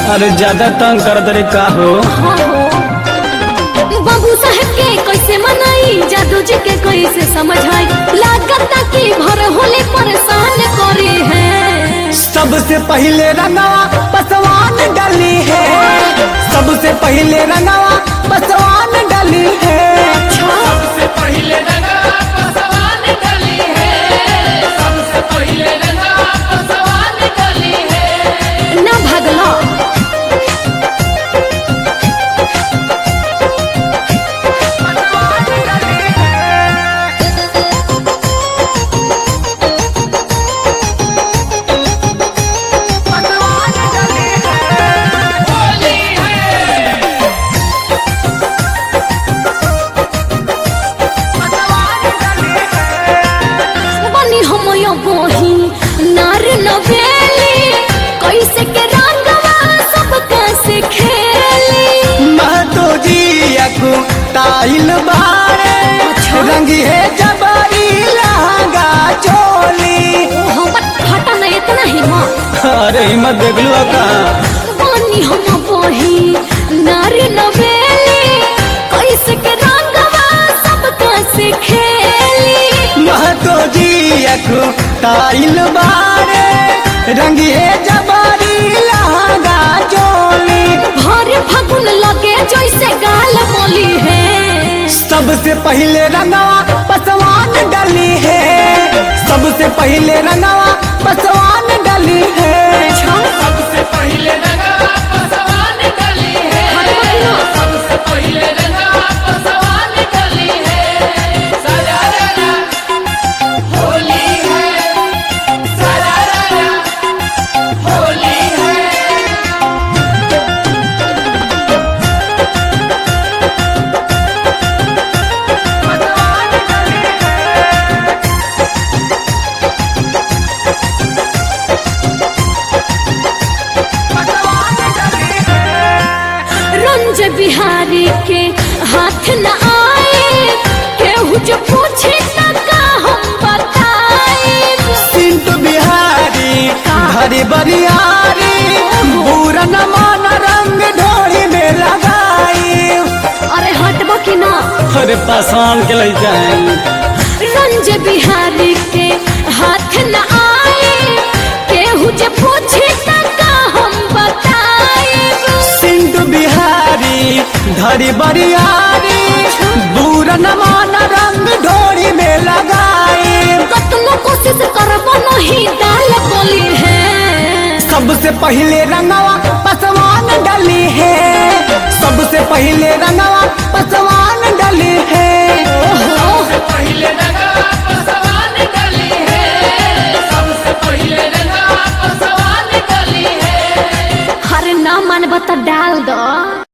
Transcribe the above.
अरे ज्यादा तंग कर दे का हो। बाबू साहब के कैसे मनाई, जादू जी के कैसे समझाई, लागत की भर होले परेशान करे है। सबसे पहले रंगवा पसवान डली है, सबसे पहले रंगवा पसवान डली है। सबसे पहले रंगवा पसवान डली है, सबसे पहले रंगवा पसवान डली है। ना भगला कैसे के रंगवा सब कैसे खेली। महतो जी अकु ताइल बारे रंगी है जबरी लहंगा चोली। हटा नहीं इतना हिम्मत। अरे हिम्मत देख लो का बनी हम बही नारी नवेली, कैसे के रंगवा सब कैसे खेली। महतो जी अकु ताइल बारे रंगी है जबरी लहंगा चोली। भर फगुन लगे जैसे गाल बोली है। सबसे पहले रंगवा पसवान डली है, सबसे पहले रंगवा पसवान डली है। सबसे पहले रंगवा पसवान डली है, सबसे पहले रंगवा पसवान डली है। सरारा होली है, सरारा होली है। रंज बिहारी के हाथ न आए, केहू जो पूछे न का हम बताए। सिंटू बिहारी धरी बरियारी पूरा न मान रंग ढोरी में लगाई। अरे हटबो कि ना। अरे पासान के ले जाए। रंज बिहारी के हाथ न आए, केहू जो पूछे न का हम बताए। सिंटू बिहारी धरी बरियारी पूरा न मान रंग ढोरी में लगाई। कतनो कोशिश करबो नहीं डाल बोली है। सबसे पहले रंगवा पसवान डली है, सबसे पहले रंगवा पसवान डली है।